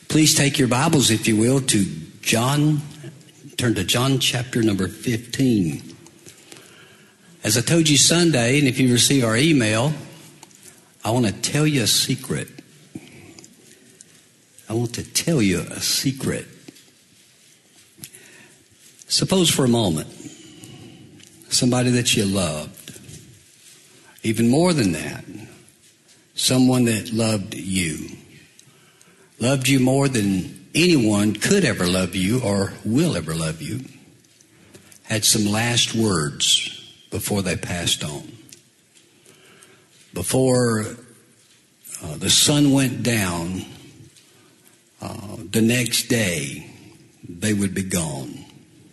Please take your Bibles, if you will, to John. Turn to John chapter number 15. As I told you Sunday, and if you receive our email, I want to tell you a secret. I want to tell you a secret. Suppose for a moment, somebody that you loved, even more than that, someone that loved you more than anyone could ever love you or will ever love you, had some last words before they passed on. Before the sun went down, the next day they would be gone.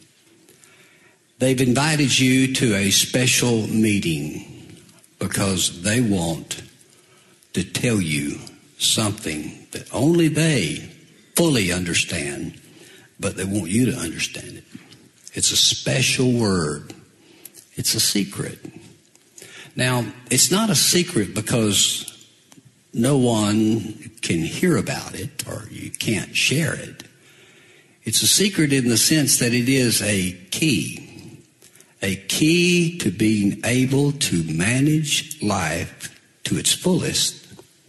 They've invited you to a special meeting because they want to tell you something that only they fully understand, but they want you to understand it. It's a special word. It's a secret. Now, it's not a secret because no one can hear about it or you can't share it. It's a secret in the sense that it is a key to being able to manage life to its fullest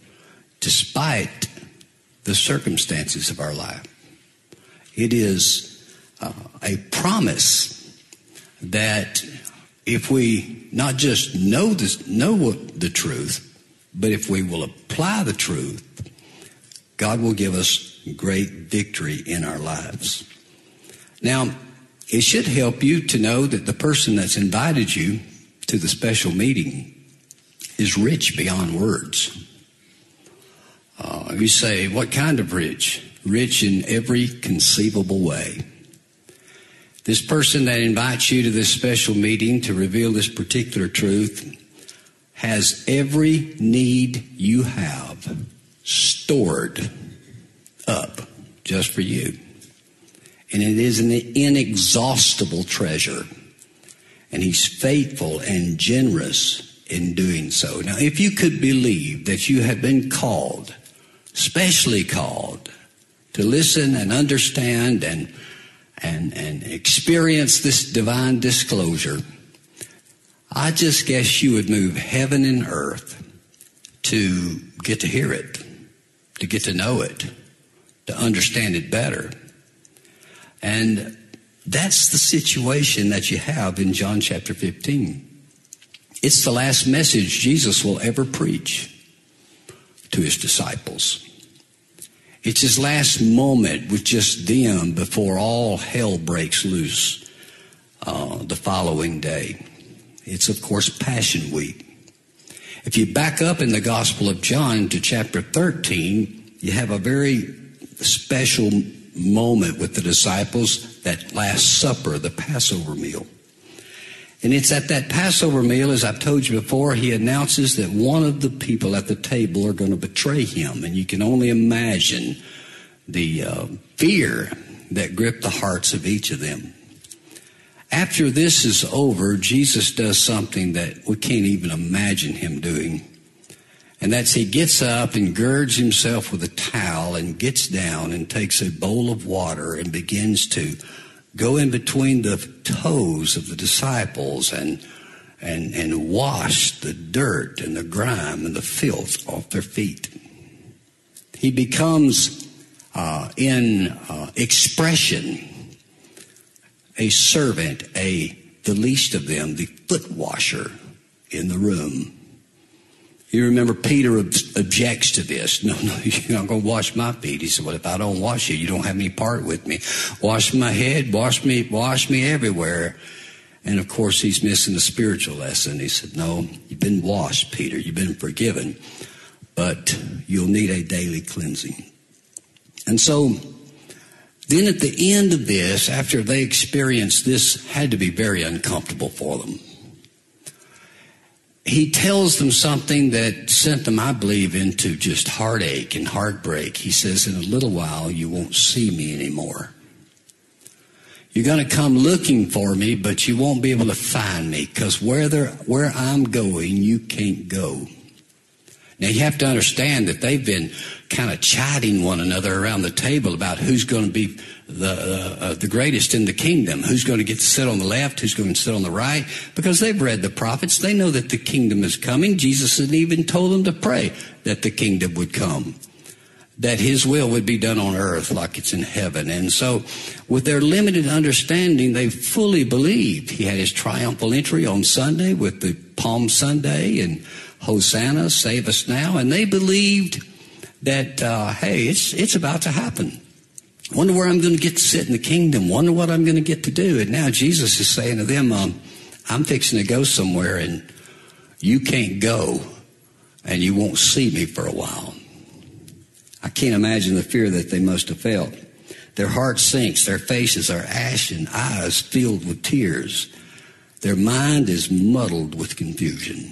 despite the circumstances of our life. It is a promise that if we not just know the truth, but if we will apply the truth, God will give us great victory in our lives. Now, it should help you to know that the person that's invited you to the special meeting is rich beyond words. You say, what kind of rich? Rich in every conceivable way. This person that invites you to this special meeting to reveal this particular truth has every need you have stored up just for you. And it is an inexhaustible treasure. And he's faithful and generous in doing so. Now, if you could believe that you have been called, specially called, to listen and understand and experience this divine disclosure, I just guess you would move heaven and earth to get to hear it, to get to know it, to understand it better. And that's the situation that you have in John chapter 15. It's the last message Jesus will ever preach to his disciples. It's his last moment with just them before all hell breaks loose the following day. It's, of course, Passion Week. If you back up in the Gospel of John to chapter 13, you have a very special moment with the disciples, that Last Supper, the Passover meal. And it's at that Passover meal, as I've told you before, he announces that one of the people at the table are going to betray him. And you can only imagine the fear that gripped the hearts of each of them. After this is over, Jesus does something that we can't even imagine him doing. And that's he gets up and girds himself with a towel and gets down and takes a bowl of water and begins to go in between the toes of the disciples and wash the dirt and the grime and the filth off their feet. He becomes, in expression, a servant, the least of them, the foot washer in the room. You remember Peter objects to this. No, you're not going to wash my feet. He said, well, if I don't wash you don't have any part with me. Wash my head, wash me everywhere. And of course, he's missing the spiritual lesson. He said, no, you've been washed, Peter. You've been forgiven. But you'll need a daily cleansing. And so then at the end of this, after they experienced this, had to be very uncomfortable for them. He tells them something that sent them, I believe, into just heartache and heartbreak. He says, in a little while, you won't see me anymore. You're going to come looking for me, but you won't be able to find me because where I'm going, you can't go. Now, you have to understand that they've been kind of chiding one another around the table about who's going to be the greatest in the kingdom, who's going to get to sit on the left, who's going to sit on the right, because they've read the prophets. They know that the kingdom is coming. Jesus had even told them to pray that the kingdom would come, that his will would be done on earth like it's in heaven. And so with their limited understanding, they fully believed. He had his triumphal entry on Sunday with the Palm Sunday and Hosanna, save us now. And they believed that, hey, it's about to happen. Wonder where I'm going to get to sit in the kingdom. Wonder what I'm going to get to do. And now Jesus is saying to them, I'm fixing to go somewhere and you can't go and you won't see me for a while. I can't imagine the fear that they must have felt. Their heart sinks, their faces are ashen, eyes filled with tears. Their mind is muddled with confusion.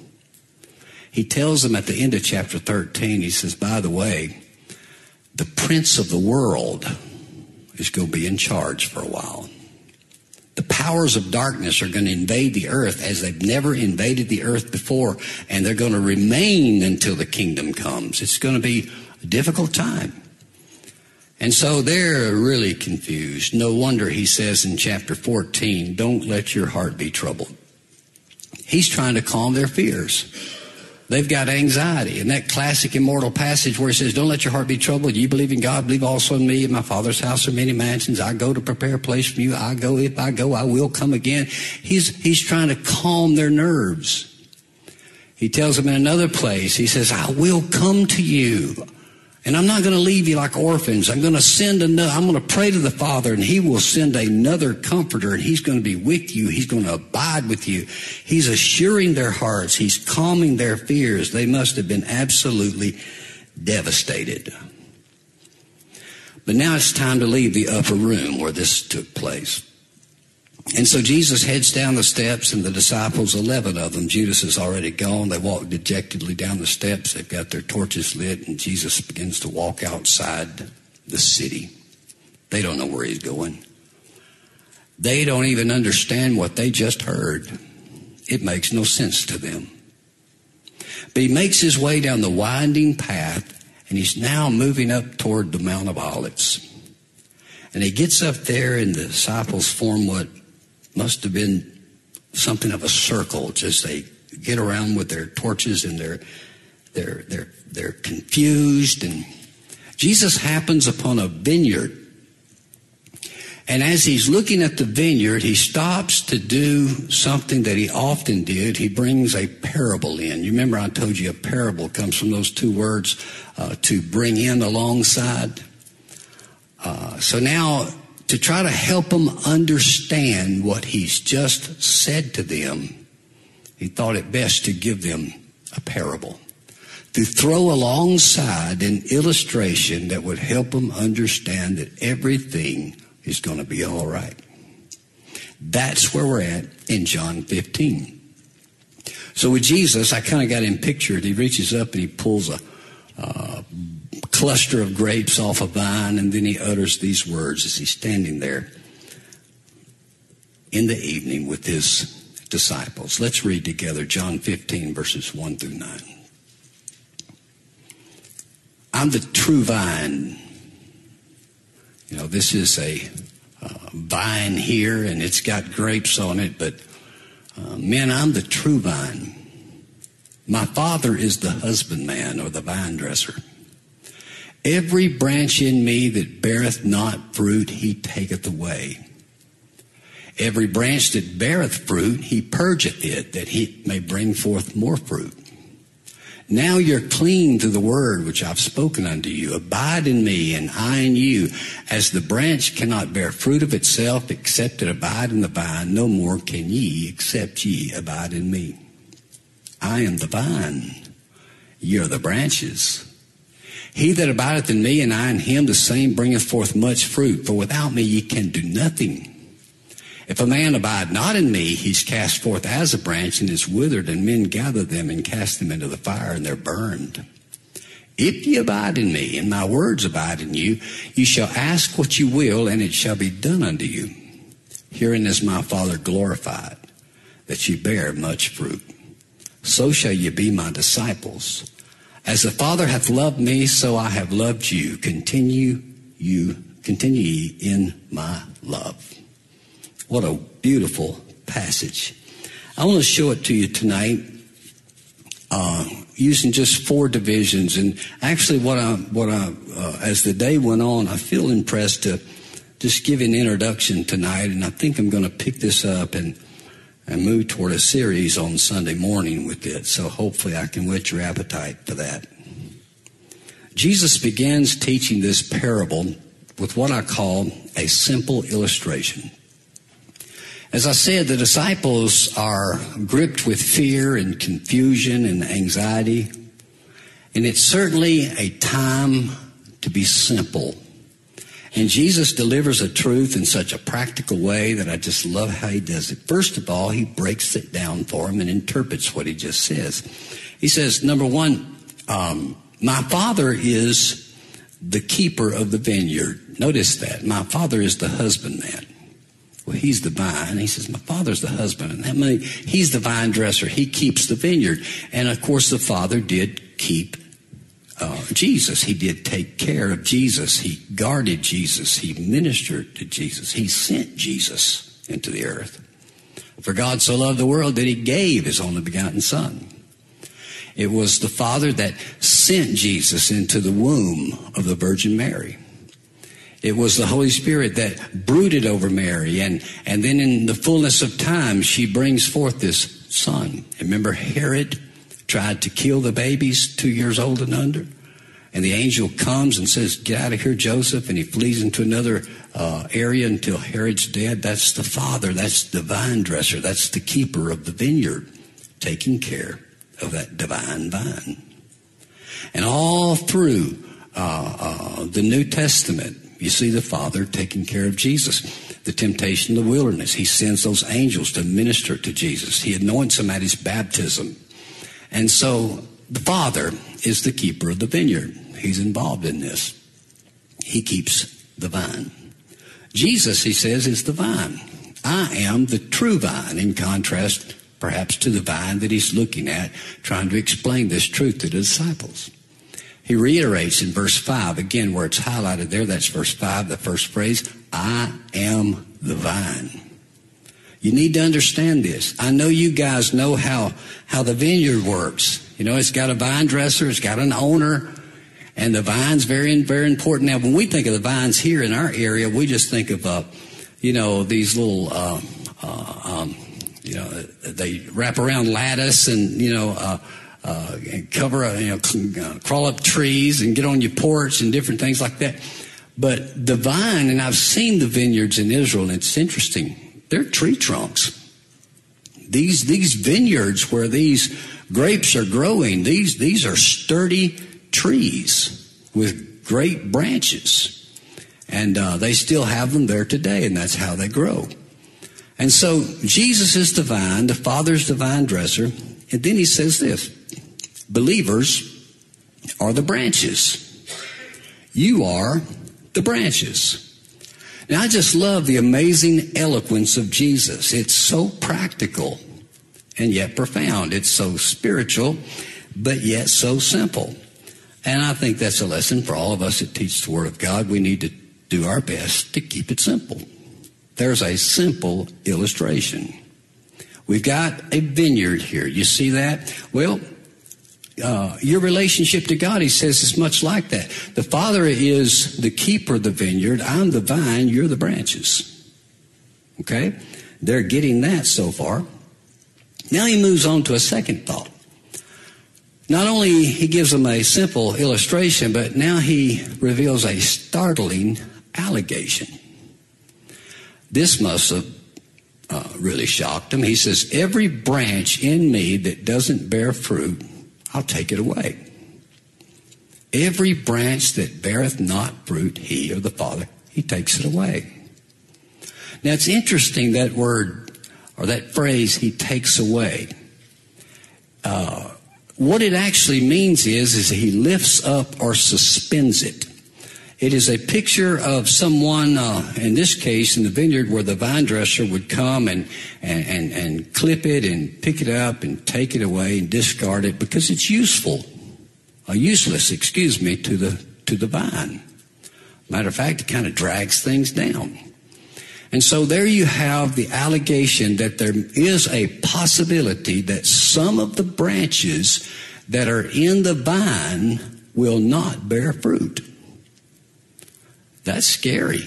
He tells them at the end of chapter 13, he says, by the way, the prince of the world is going to be in charge for a while. The powers of darkness are going to invade the earth as they've never invaded the earth before, and they're going to remain until the kingdom comes. It's going to be a difficult time. And so they're really confused. No wonder he says in chapter 14, don't let your heart be troubled. He's trying to calm their fears. They've got anxiety. And that classic immortal passage where he says, don't let your heart be troubled. You believe in God, believe also in me. In my Father's house are many mansions. I go to prepare a place for you. I go. If I go, I will come again. He's trying to calm their nerves. He tells them in another place, he says, I will come to you. And I'm not going to leave you like orphans. I'm going to pray to the Father, and he will send another comforter, and he's going to be with you. He's going to abide with you. He's assuring their hearts. He's calming their fears. They must have been absolutely devastated. But now it's time to leave the upper room where this took place. And so Jesus heads down the steps, and the disciples, 11 of them, Judas is already gone. They walk dejectedly down the steps. They've got their torches lit, and Jesus begins to walk outside the city. They don't know where he's going. They don't even understand what they just heard. It makes no sense to them. But he makes his way down the winding path, and he's now moving up toward the Mount of Olives. And he gets up there, and the disciples form what must have been something of a circle, just they get around with their torches, and they're confused. And Jesus happens upon a vineyard, and as he's looking at the vineyard, he stops to do something that he often did. He brings a parable in. You remember I told you a parable comes from those two words, to bring in, alongside. So now, to try to help them understand what he's just said to them, he thought it best to give them a parable, to throw alongside an illustration that would help them understand that everything is going to be all right. That's where we're at in John 15. So with Jesus, I kind of got him pictured. He reaches up and he pulls a cluster of grapes off a vine, and then he utters these words as he's standing there in the evening with his disciples. Let's read together John 15, verses 1 through 9. I'm the true vine. You know, this is a vine here, and it's got grapes on it, but men, I'm the true vine. My Father is the husbandman, or the vine dresser. Every branch in me that beareth not fruit, he taketh away. Every branch that beareth fruit, he purgeth it, that he may bring forth more fruit. Now you're clean through the word which I've spoken unto you. Abide in me, and I in you. As the branch cannot bear fruit of itself, except it abide in the vine, no more can ye, except ye abide in me. I am the vine, ye are the branches. He that abideth in me, and I in him, the same bringeth forth much fruit. For without me ye can do nothing. If a man abide not in me, he's cast forth as a branch and is withered, and men gather them and cast them into the fire, and they're burned. If ye abide in me, and my words abide in you, ye shall ask what you will, and it shall be done unto you. Herein is my Father glorified, that ye bear much fruit. So shall ye be my disciples. As the Father hath loved me, so I have loved you. Continue ye in my love. What a beautiful passage. I want to show it to you tonight, using just 4 divisions. And actually, as the day went on, I feel impressed to just give an introduction tonight. And I think I'm going to pick this up and move toward a series on Sunday morning with it. So hopefully I can whet your appetite for that. Jesus begins teaching this parable with what I call a simple illustration. As I said, the disciples are gripped with fear and confusion and anxiety, and it's certainly a time to be simple. And Jesus delivers a truth in such a practical way that I just love how he does it. First of all, he breaks it down for them and interprets what he just says. He says, number 1, my Father is the keeper of the vineyard. Notice that. My Father is the husbandman. Well, he's the vine. He says, my Father's the husband. And that means he's the vine dresser. He keeps the vineyard. And, of course, the Father did keep Jesus. He did take care of Jesus. He guarded Jesus. He ministered to Jesus. He sent Jesus into the earth. For God so loved the world that he gave his only begotten Son. It was the Father that sent Jesus into the womb of the Virgin Mary. It was the Holy Spirit that brooded over Mary, and then in the fullness of time, she brings forth this Son. Remember, Herod tried to kill the babies 2 years old and under, and the angel comes and says, get out of here, Joseph, and he flees into another area until Herod's dead. That's the Father. That's the vine dresser. That's the keeper of the vineyard, taking care of that divine vine. And all through the New Testament, you see the Father taking care of Jesus. The temptation in the wilderness, he sends those angels to minister to Jesus. He anoints him at his baptism. And so the Father is the keeper of the vineyard. He's involved in this. He keeps the vine. Jesus, he says, is the vine. I am the true vine, in contrast perhaps to the vine that he's looking at, trying to explain this truth to the disciples. He reiterates in verse 5, again, where it's highlighted there, that's verse 5, the first phrase, I am the vine. You need to understand this. I know you guys know how the vineyard works. You know, it's got a vine dresser, it's got an owner, and the vine's very, very important. Now, when we think of the vines here in our area, we just think of, these little, they wrap around lattice and, and cover, crawl up trees and get on your porch and different things like that. But the vine, and I've seen the vineyards in Israel, and it's interesting. They're tree trunks. These vineyards where these grapes are growing, these are sturdy trees with great branches. And they still have them there today, and that's how they grow. And so Jesus is the vine, the Father's the vine dresser. And then he says this, believers are the branches. You are the branches. Now, I just love the amazing eloquence of Jesus. It's so practical and yet profound. It's so spiritual, but yet so simple. And I think that's a lesson for all of us that teach the Word of God. We need to do our best to keep it simple. There's a simple illustration. We've got a vineyard here. You see that? Well, your relationship to God, he says, is much like that. The Father is the keeper of the vineyard. I'm the vine. You're the branches. Okay? They're getting that so far. Now he moves on to a second thought. Not only he gives them a simple illustration, but now he reveals a startling allegation. This must have really shocked him. He says, every branch in me that doesn't bear fruit, I'll take it away. Every branch that beareth not fruit, he, or the Father, he takes it away. Now it's interesting, that word, or that phrase, he takes away. What it actually means is he lifts up or suspends it. It is a picture of someone, in this case, in the vineyard, where the vine dresser would come and clip it and pick it up and take it away and discard it because it's useful. useless, to the vine. Matter of fact, it kind of drags things down. And so there you have the allegation that there is a possibility that some of the branches that are in the vine will not bear fruit. That's scary.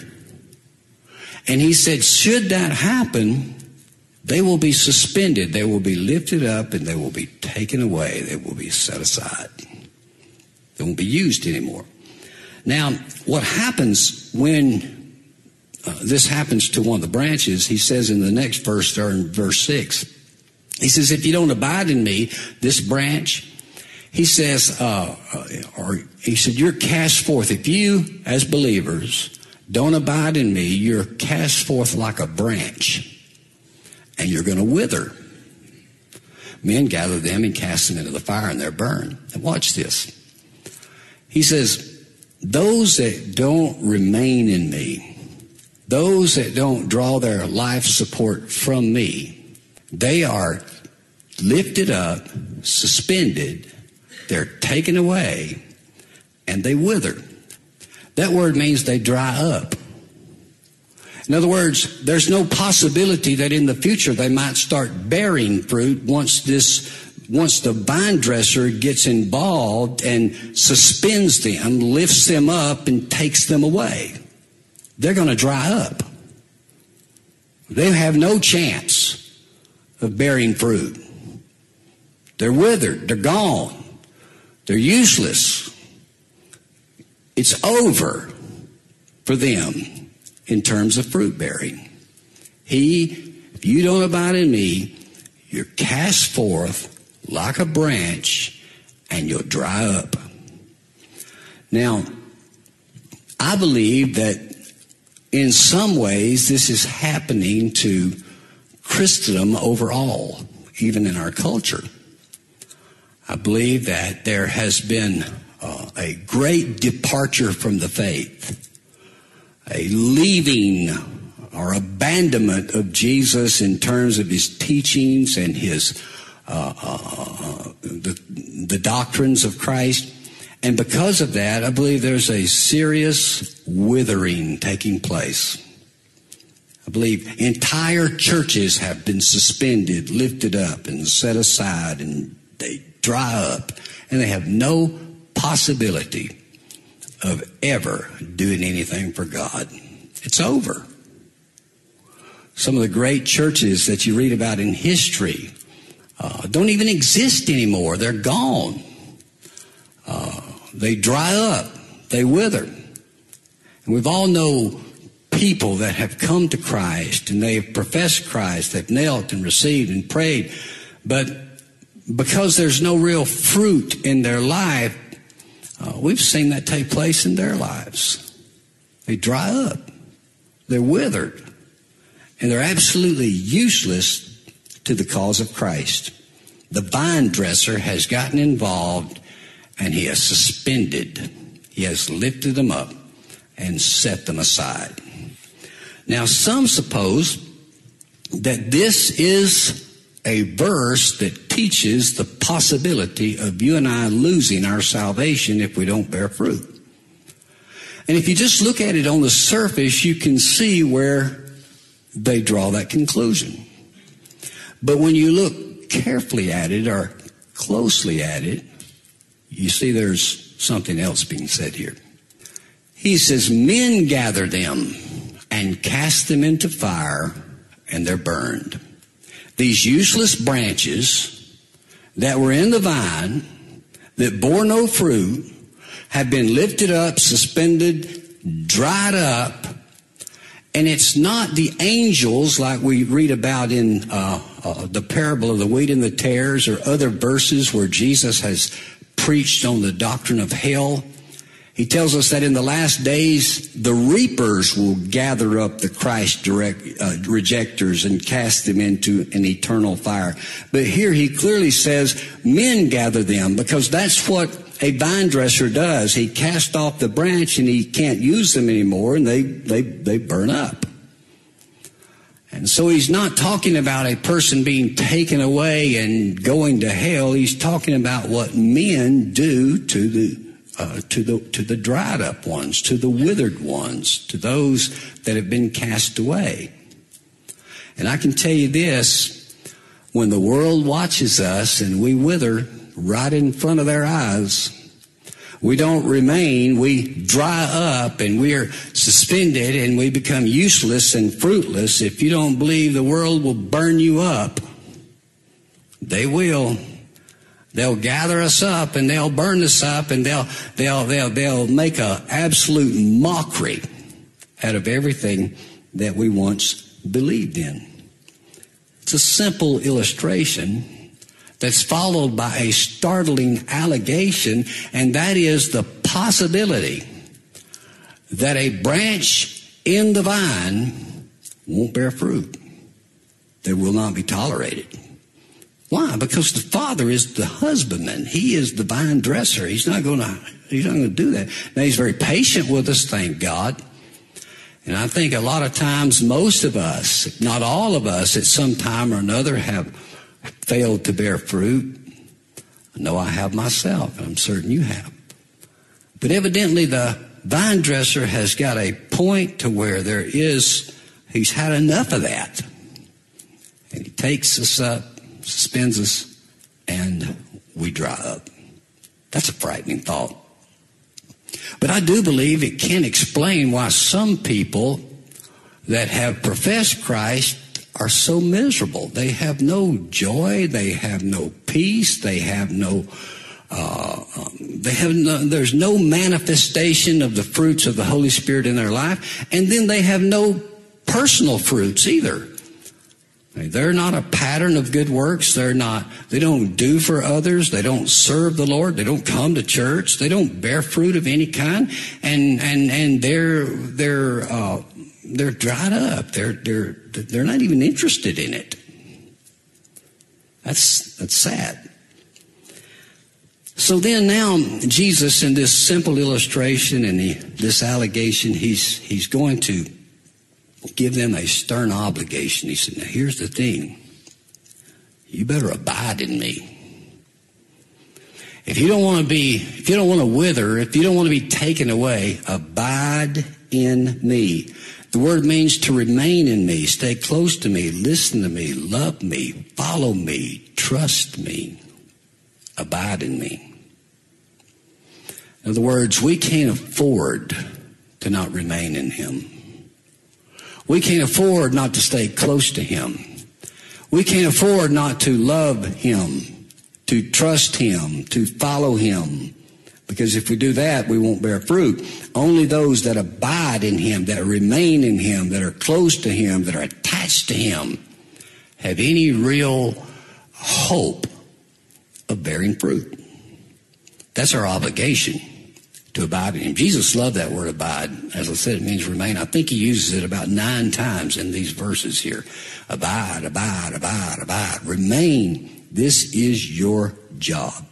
And he said, should that happen, they will be suspended, they will be lifted up, and they will be taken away. They will be set aside. They won't be used anymore. Now, what happens when this happens to one of the branches, he says in the next verse, or in verse 6, he says, if you don't abide in me, this branch, he says, you're cast forth. If you, as believers, don't abide in me, you're cast forth like a branch, and you're going to wither. Men gather them and cast them into the fire, and they're burned. And watch this. He says, those that don't remain in me, those that don't draw their life support from me, they are lifted up, suspended, they're taken away, and they wither. That word means they dry up. In other words, there's no possibility that in the future they might start bearing fruit once the vine dresser gets involved and suspends them, lifts them up, and takes them away. They're going to dry up. They have no chance of bearing fruit. They're withered. They're gone. They're useless. It's over for them in terms of fruit bearing. If you don't abide in me, you're cast forth like a branch, and you'll dry up. Now, I believe that in some ways this is happening to Christendom overall, even in our culture. I believe that there has been a great departure from the faith, a leaving or abandonment of Jesus in terms of his teachings and his the doctrines of Christ. And because of that, I believe there's a serious withering taking place. I believe entire churches have been suspended, lifted up, and set aside, and they dry up, and they have no possibility of ever doing anything for God. It's over. Some of the great churches that you read about in history don't even exist anymore. They're gone. They dry up. They wither. And we've all known people that have come to Christ and they've professed Christ. They've knelt and received and prayed. But because there's no real fruit in their life, we've seen that take place in their lives. They dry up. They're withered. And they're absolutely useless to the cause of Christ. The vine dresser has gotten involved, and he has suspended. He has lifted them up and set them aside. Now, some suppose that this is a verse that teaches the possibility of you and I losing our salvation if we don't bear fruit. And if you just look at it on the surface, you can see where they draw that conclusion. But when you look carefully at it or closely at it, you see there's something else being said here. He says, men gather them and cast them into fire, and they're burned. These useless branches that were in the vine that bore no fruit have been lifted up, suspended, dried up. And it's not the angels like we read about in the parable of the wheat and the tares or other verses where Jesus has preached on the doctrine of hell. He tells us that in the last days, the reapers will gather up the Christ rejectors and cast them into an eternal fire. But here he clearly says men gather them, because that's what a vine dresser does. He casts off the branch and he can't use them anymore, and they burn up. And so he's not talking about a person being taken away and going to hell. He's talking about what men do to the dried up ones, to the withered ones, to those that have been cast away. And I can tell you this, when the world watches us and we wither right in front of their eyes, we don't remain, we dry up and we are suspended and we become useless and fruitless. If you don't believe the world will burn you up, they will. They'll gather us up and they'll burn us up and they'll make an absolute mockery out of everything that we once believed in. It's a simple illustration that's followed by a startling allegation, and that is the possibility that a branch in the vine won't bear fruit, that will not be tolerated. Why? Because the Father is the husbandman. He is the vine dresser. He's not going to do that. Now, he's very patient with us, thank God. And I think a lot of times most of us, if not all of us, at some time or another have failed to bear fruit. I know I have myself, and I'm certain you have. But evidently the vine dresser has got a point to where he's had enough of that. And he takes us up, suspends us, and we dry up. That's a frightening thought. But I do believe it can explain why some people that have professed Christ are so miserable. They have no joy. They have no peace. There's no manifestation of the fruits of the Holy Spirit in their life. And then they have no personal fruits either. They're not a pattern of good works. They don't do for others. They don't serve the Lord. They don't come to church. They don't bear fruit of any kind. And they're dried up. They're not even interested in it. That's sad. So then now Jesus, in this simple illustration and this allegation, he's going to give them a stern obligation. He said, now here's the thing. You better abide in me. If you don't want to wither, if you don't want to be taken away, abide in me. The word means to remain in me, stay close to me, listen to me, love me, follow me, trust me, abide in me. In other words, we can't afford to not remain in him. We can't afford not to stay close to him. We can't afford not to love him, to trust him, to follow him. Because if we do that, we won't bear fruit. Only those that abide in him, that remain in him, that are close to him, that are attached to him, have any real hope of bearing fruit. That's our obligation, to abide in him. Jesus loved that word abide. As I said, it means remain. I think he uses it about 9 times in these verses here. Abide, abide, abide, abide. Remain. This is your job.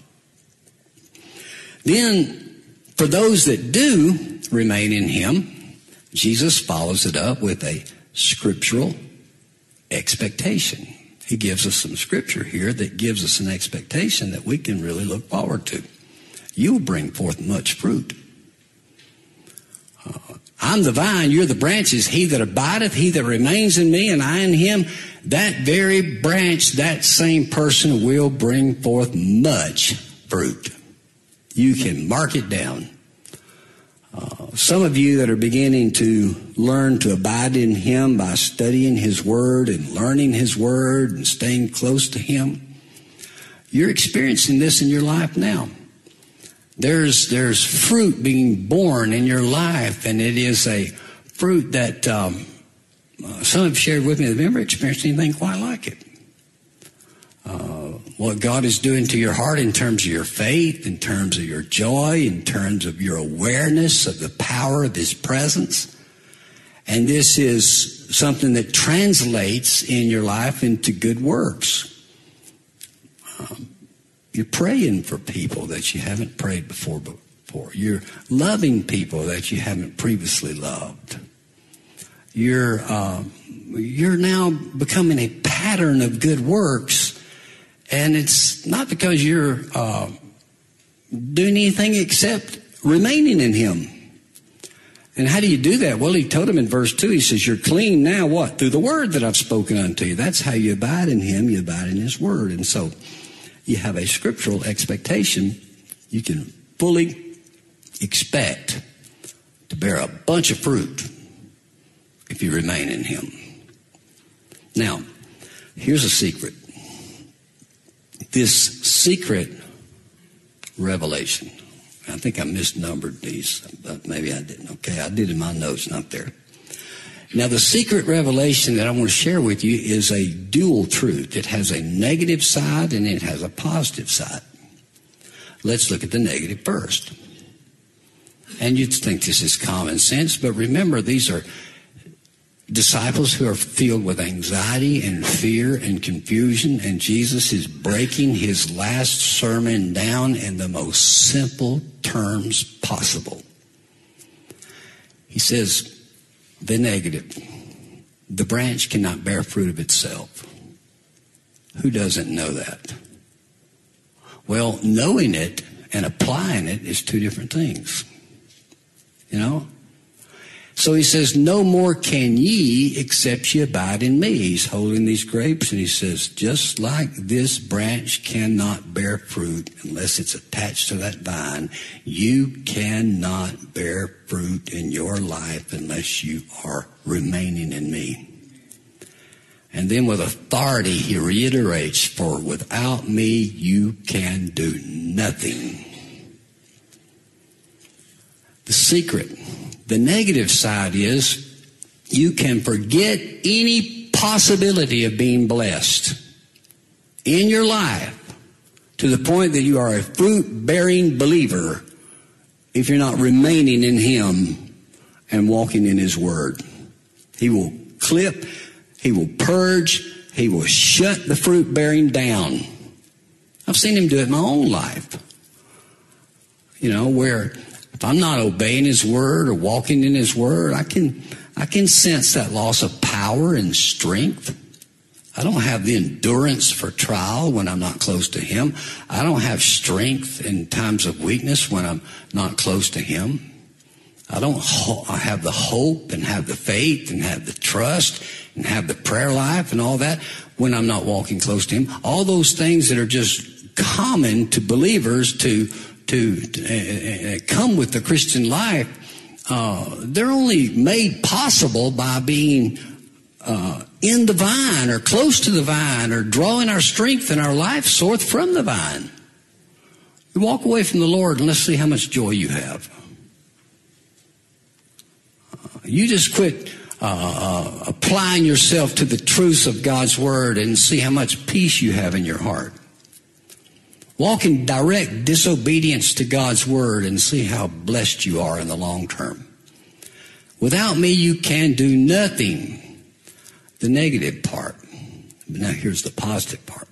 Then, for those that do remain in him, Jesus follows it up with a scriptural expectation. He gives us some scripture here that gives us an expectation that we can really look forward to. You'll bring forth much fruit. I'm the vine, you're the branches. He that abideth, he that remains in me, and I in him, that very branch, that same person will bring forth much fruit. You can mark it down. Some of you that are beginning to learn to abide in him by studying his word and learning his word and staying close to him, you're experiencing this in your life now. There's fruit being born in your life, and it is a fruit that some have shared with me. They've never experienced anything quite like it. What God is doing to your heart in terms of your faith, in terms of your joy, in terms of your awareness of the power of his presence. And this is something that translates in your life into good works. You're praying for people that you haven't prayed before. You're loving people that you haven't previously loved. You're you're now becoming a pattern of good works, and it's not because you're doing anything except remaining in him. And how do you do that? Well, he told him in verse 2, he says, you're clean now, what? Through the word that I've spoken unto you. That's how you abide in him. You abide in his word. And so you have a scriptural expectation. You can fully expect to bear a bunch of fruit if you remain in him. Now, here's a secret. This secret revelation. I think I misnumbered these, but maybe I didn't. Okay, I did in my notes, not there. Now, the secret revelation that I want to share with you is a dual truth. It has a negative side and it has a positive side. Let's look at the negative first. And you'd think this is common sense, but remember, these are disciples who are filled with anxiety and fear and confusion, and Jesus is breaking his last sermon down in the most simple terms possible. He says, the negative, the branch cannot bear fruit of itself. Who doesn't know that? Well, knowing it and applying it is two different things. You know? So he says, no more can ye except ye abide in me. He's holding these grapes and he says, just like this branch cannot bear fruit unless it's attached to that vine, you cannot bear fruit in your life unless you are remaining in me. And then with authority he reiterates, for without me you can do nothing. The secret. The negative side is you can forget any possibility of being blessed in your life to the point that you are a fruit-bearing believer if you're not remaining in him and walking in his word. He will clip, he will purge, he will shut the fruit-bearing down. I've seen him do it in my own life. You know, where if I'm not obeying his word or walking in his word, I can sense that loss of power and strength. I don't have the endurance for trial when I'm not close to him. I don't have strength in times of weakness when I'm not close to him. I have the hope and have the faith and have the trust and have the prayer life and all that when I'm not walking close to him. All those things that are just common to believers to come with the Christian life, they're only made possible by being in the vine or close to the vine or drawing our strength and our life forth from the vine. You walk away from the Lord and let's see how much joy you have. You just quit applying yourself to the truths of God's word and see how much peace you have in your heart. Walk in direct disobedience to God's word and see how blessed you are in the long term. Without me, you can do nothing. The negative part. But now here's the positive part.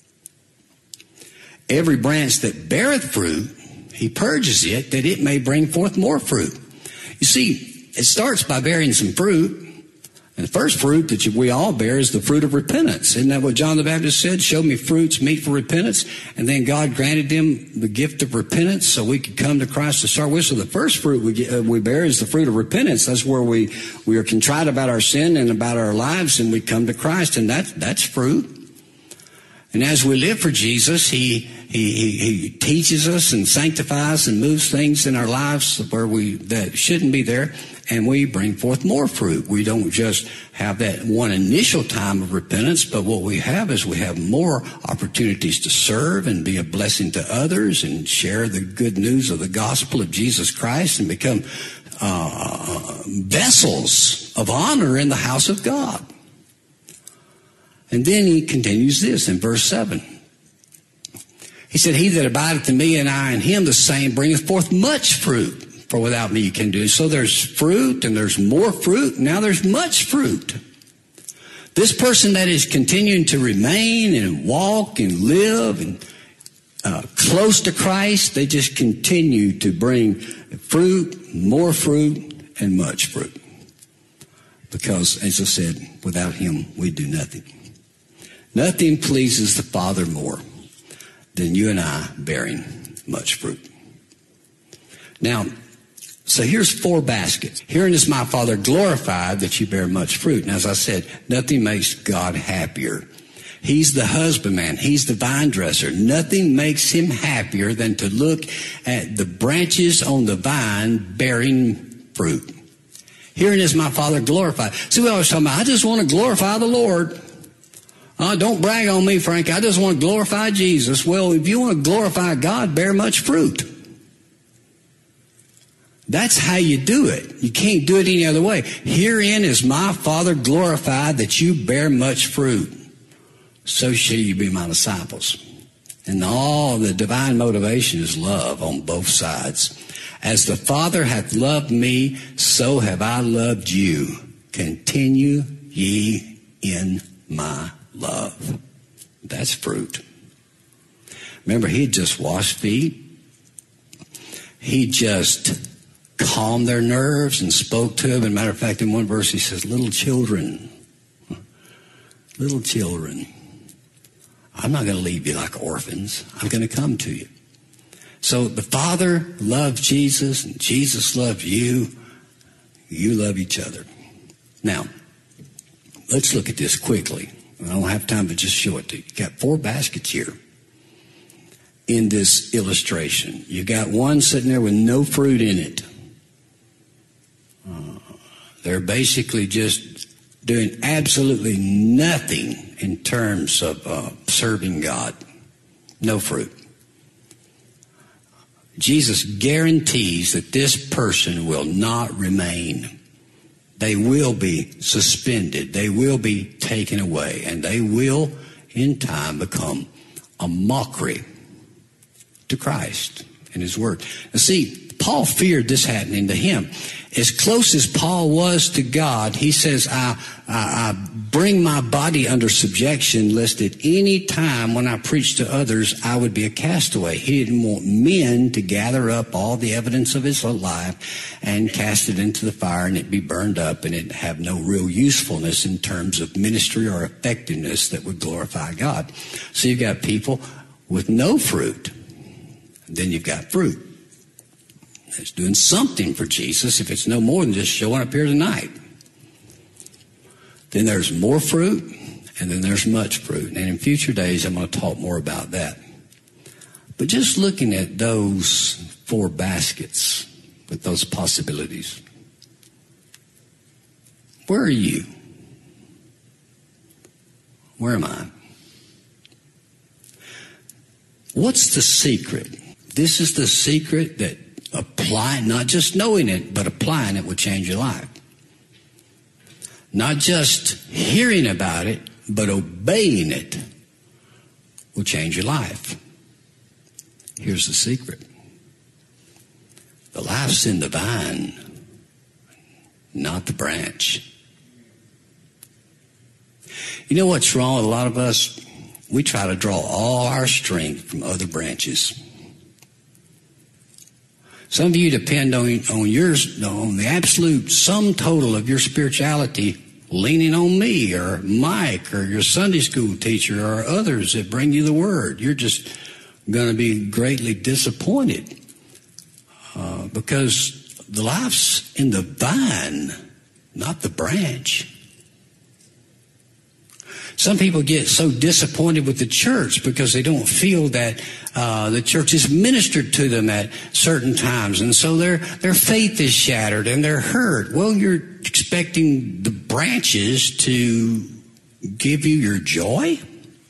Every branch that beareth fruit, he purges it, that it may bring forth more fruit. You see, it starts by bearing some fruit. And the first fruit that we all bear is the fruit of repentance. Isn't that what John the Baptist said? Show me fruits meet for repentance. And then God granted them the gift of repentance so we could come to Christ to start with. So the first fruit we bear is the fruit of repentance. That's where we are contrite about our sin and about our lives, and we come to Christ, and that's fruit. And as we live for Jesus, He teaches us and sanctifies and moves things in our lives where that shouldn't be there, and we bring forth more fruit. We don't just have that one initial time of repentance, but what we have is we have more opportunities to serve and be a blessing to others and share the good news of the gospel of Jesus Christ and become vessels of honor in the house of God. And then he continues this in verse 7. He said, he that abideth in me and I in him, the same bringeth forth much fruit. For without me you can do. So there's fruit and there's more fruit. Now there's much fruit. This person that is continuing to remain and walk and live and close to Christ, they just continue to bring fruit, more fruit, and much fruit. Because, as I said, without him, we do nothing. Nothing pleases the Father more than you and I bearing much fruit. Now, so here's 4 baskets. Herein is my Father glorified that you bear much fruit. And as I said, nothing makes God happier. He's the husbandman. He's the vine dresser. Nothing makes him happier than to look at the branches on the vine bearing fruit. Herein is my Father glorified. See, we always talk about, I just want to glorify the Lord. Don't brag on me, Frank. I just want to glorify Jesus. Well, if you want to glorify God, bear much fruit. That's how you do it. You can't do it any other way. Herein is my Father glorified that you bear much fruit. So shall you be my disciples. And all the divine motivation is love on both sides. As the Father hath loved me, so have I loved you. Continue ye in my love. That's fruit. Remember, he just washed feet. He just calmed their nerves and spoke to them. As a matter of fact, in one verse he says, little children, I'm not going to leave you like orphans. I'm going to come to you. So the Father loved Jesus, and Jesus loved you. You love each other. Now, let's look at this quickly. I don't have time to just show it to you. You got 4 baskets here in this illustration. You got one sitting there with no fruit in it. They're basically just doing absolutely nothing in terms of serving God. No fruit. Jesus guarantees that this person will not remain. They will be suspended. They will be taken away. And they will, in time, become a mockery to Christ and his word. Now see, Paul feared this happening to him. As close as Paul was to God, he says, I bring my body under subjection, lest at any time when I preach to others, I would be a castaway. He didn't want men to gather up all the evidence of his life and cast it into the fire and it be burned up and it have no real usefulness in terms of ministry or effectiveness that would glorify God. So you've got people with no fruit. Then you've got fruit. It's doing something for Jesus if it's no more than just showing up here tonight. Then there's more fruit, and then there's much fruit. And in future days, I'm going to talk more about that. But just looking at those 4 baskets with those possibilities, where are you? Where am I? What's the secret? This is the secret that applying, not just knowing it, but applying it will change your life. Not just hearing about it, but obeying it will change your life. Here's the secret. The life's in the vine, not the branch. You know what's wrong with a lot of us? We try to draw all our strength from other branches. Some of you depend on the absolute sum total of your spirituality leaning on me or Mike or your Sunday school teacher or others that bring you the word. You're just going to be greatly disappointed because the life's in the vine, not the branch. Some people get so disappointed with the church because they don't feel that the church is ministered to them at certain times. And so their faith is shattered and they're hurt. Well, you're expecting the branches to give you your joy?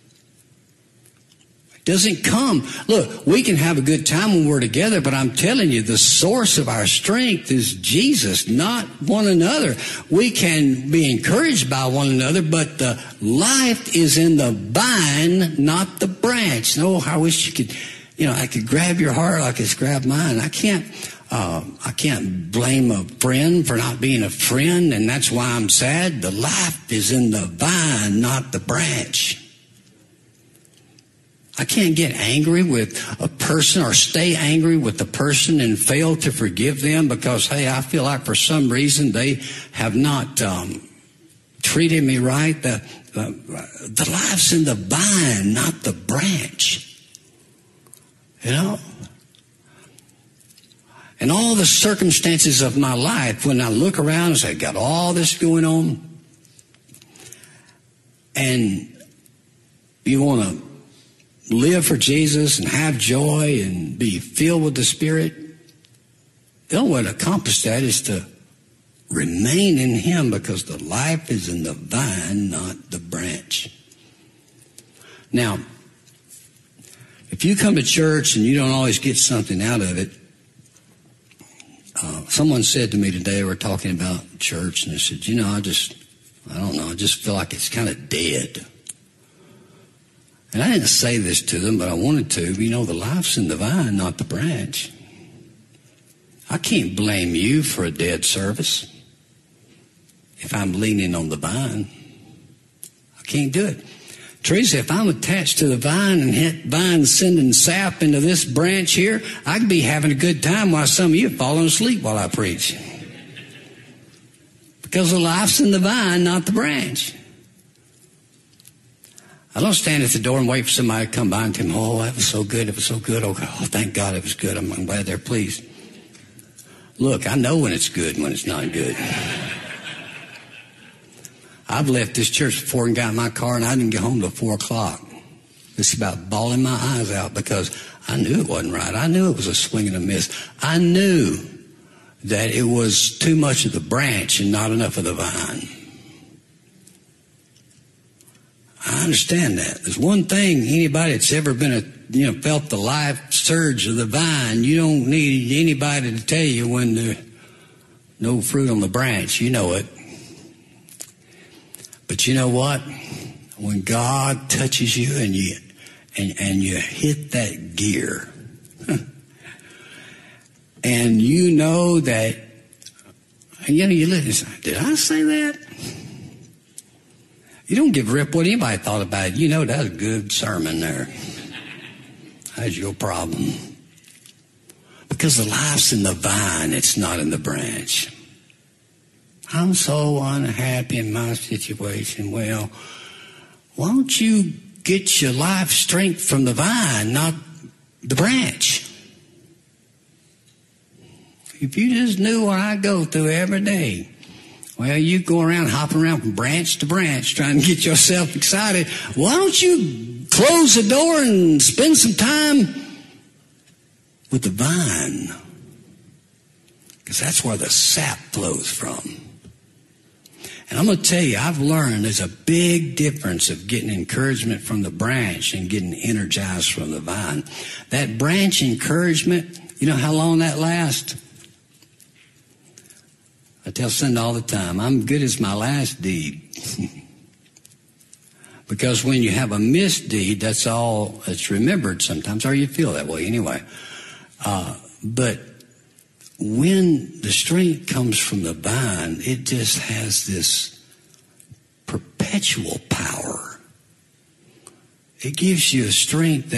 Doesn't come. Look, we can have a good time when we're together, but I'm telling you, the source of our strength is Jesus, not one another. We can be encouraged by one another, but the life is in the vine, not the branch. No, I wish you could, I could grab your heart like it's grabbed mine. I can't blame a friend for not being a friend, and that's why I'm sad. The life is in the vine, not the branch. I can't get angry with a person or stay angry with the person and fail to forgive them because, hey, I feel like for some reason they have not treated me right. The life's in the vine, not the branch. You know? And all the circumstances of my life, when I look around and say, I got all this going on, and you want to live for Jesus and have joy and be filled with the Spirit, the only way to accomplish that is to remain in Him, because the life is in the vine, not the branch. Now, if you come to church and you don't always get something out of it, someone said to me today, they were talking about church, and they said, I don't know, I just feel like it's kind of dead. And I didn't say this to them, but I wanted to. The life's in the vine, not the branch. I can't blame you for a dead service if I'm leaning on the vine. I can't do it. Teresa, if I'm attached to the vine and that vine's sending sap into this branch here, I could be having a good time while some of you are falling asleep while I preach. Because the life's in the vine, not the branch. I don't stand at the door and wait for somebody to come by and tell me, oh, that was so good, it was so good. Oh, thank God it was good. I'm glad they're pleased. Look, I know when it's good and when it's not good. I've left this church before and got in my car, and I didn't get home till 4 o'clock. It's about bawling my eyes out because I knew it wasn't right. I knew it was a swing and a miss. I knew that it was too much of the branch and not enough of the vine. I understand that. There's one thing, anybody that's ever been felt the life surge of the vine, you don't need anybody to tell you when there's no fruit on the branch. You know it. But you know what? When God touches you and you hit that gear, and you know that, you listen and say, did I say that? You don't give a rip what anybody thought about it. You know that's a good sermon there. That's your problem. Because the life's in the vine, it's not in the branch. I'm so unhappy in my situation. Well, why don't you get your life strength from the vine, not the branch? If you just knew what I go through every day, well, you go around hopping around from branch to branch trying to get yourself excited. Why don't you close the door and spend some time with the vine? Because that's where the sap flows from. And I'm going to tell you, I've learned there's a big difference of getting encouragement from the branch and getting energized from the vine. That branch encouragement, you know how long that lasts? I tell Cindy all the time, I'm good as my last deed. Because when you have a misdeed, that's all that's remembered sometimes, or you feel that way anyway. But when the strength comes from the vine, it just has this perpetual power. It gives you a strength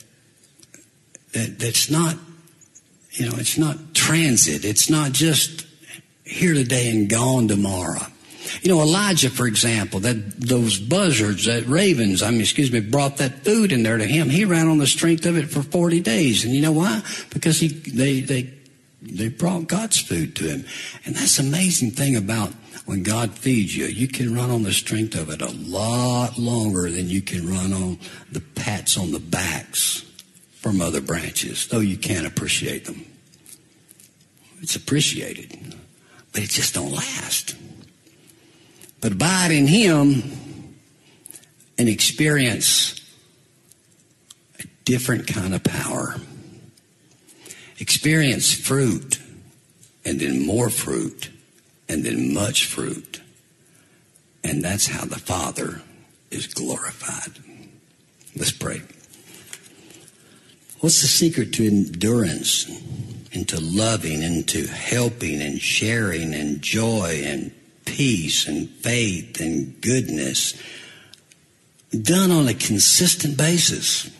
that's not, it's not transit. It's not just here today and gone tomorrow. Elijah, for example, those buzzards, ravens, brought that food in there to him. He ran on the strength of it for 40 days. And you know why? Because they brought God's food to him. And that's the amazing thing about when God feeds you. You can run on the strength of it a lot longer than you can run on the pats on the backs from other branches, though you can't appreciate them. It's appreciated, but it just don't last. But abide in Him and experience a different kind of power. Experience fruit, and then more fruit, and then much fruit. And that's how the Father is glorified. Let's pray. What's the secret to endurance and to loving and to helping and sharing and joy and peace and faith and goodness done on a consistent basis?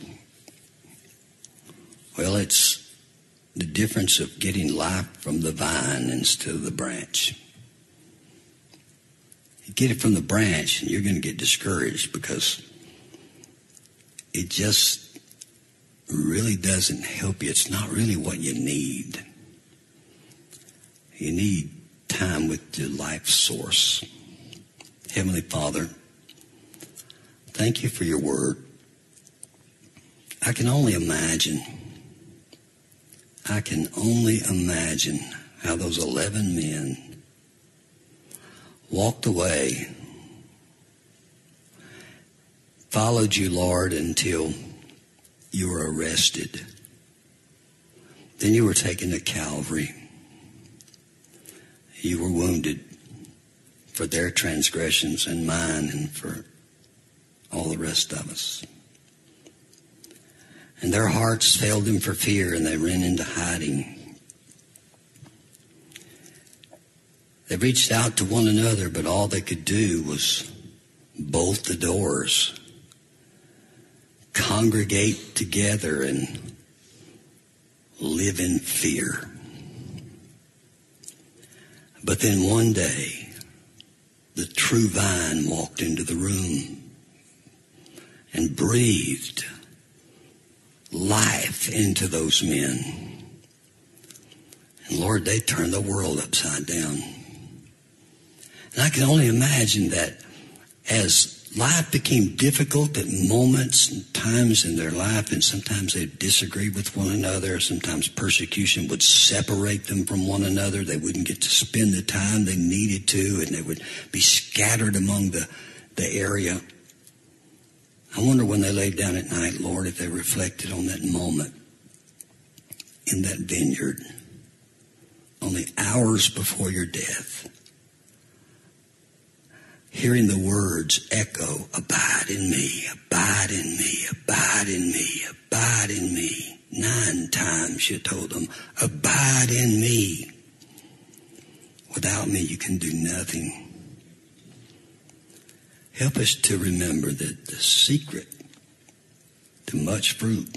Well, it's the difference of getting life from the vine instead of the branch. get it from the branch, and you're going to get discouraged because it just really doesn't help you. It's not really what you need. You need time with your life source. Heavenly Father, thank you for your word. I can only imagine how those 11 men walked away, followed you, Lord, until you were arrested. Then you were taken to Calvary. You were wounded for their transgressions and mine and for all the rest of us. And their hearts failed them for fear, and they ran into hiding. They reached out to one another, but all they could do was bolt the doors, congregate together, and live in fear. But then one day, the true vine walked into the room and breathed life into those men. And Lord, they turned the world upside down. And I can only imagine that as life became difficult at moments and times in their life, and sometimes they disagreed with one another, sometimes persecution would separate them from one another. They wouldn't get to spend the time they needed to, and they would be scattered among the area. I wonder when they laid down at night, Lord, if they reflected on that moment in that vineyard, only hours before your death, hearing the words echo, abide in me, abide in me, abide in me, abide in me. 9 times you told them, abide in me. Without me, you can do nothing. Help us to remember that the secret to much fruit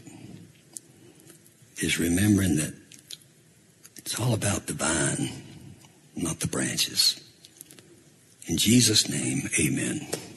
is remembering that it's all about the vine, not the branches. In Jesus' name, amen.